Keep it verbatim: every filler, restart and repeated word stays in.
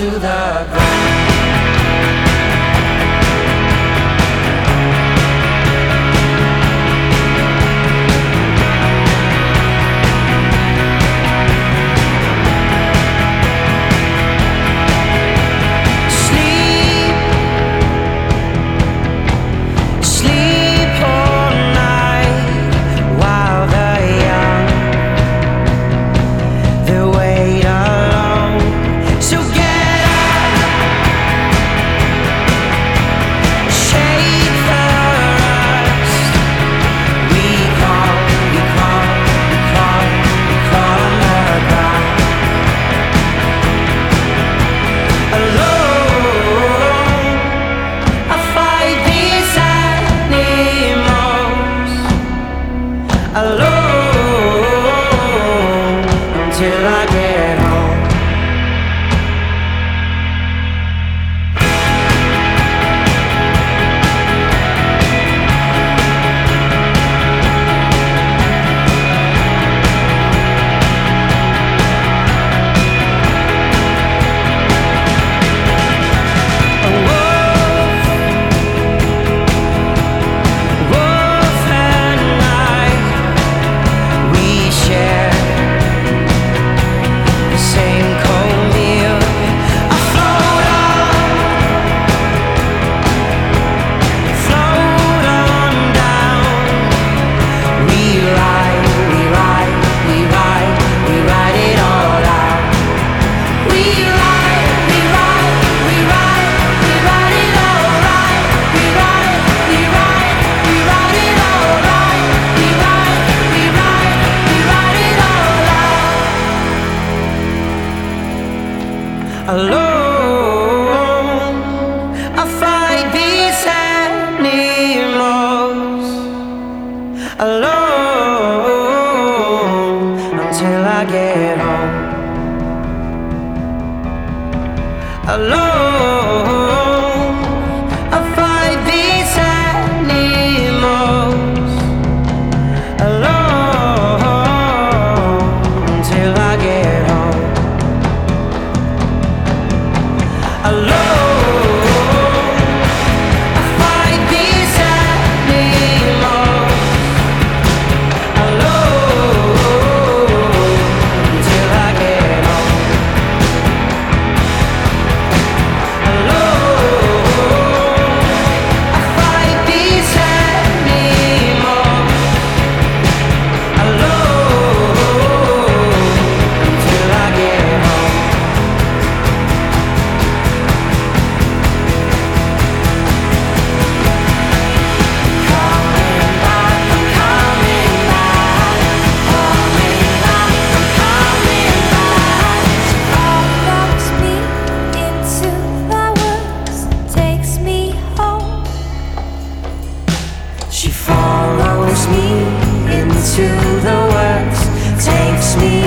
to the ground. Alone until I get home. A wolf, wolf and I, we share the same cold meal. I float on, float on down. We ride, we ride, we ride, we ride it all out. We ride, we ride, we ride, we ride it all right. We ride, we ride, we ride it all right. We ride, we ride, we ride it all out. Alone, I fight these animals. Alone until I get home. Alone, I fight these animals. Alone until I get home. Alone, I fight these animals. Alone until I get home. Alone, I fight these animals. Alone until I get home. Coming back, I'm coming back. Coming back, I'm coming back. Follows me into the woods, takes me home. She follows me into the woods, takes me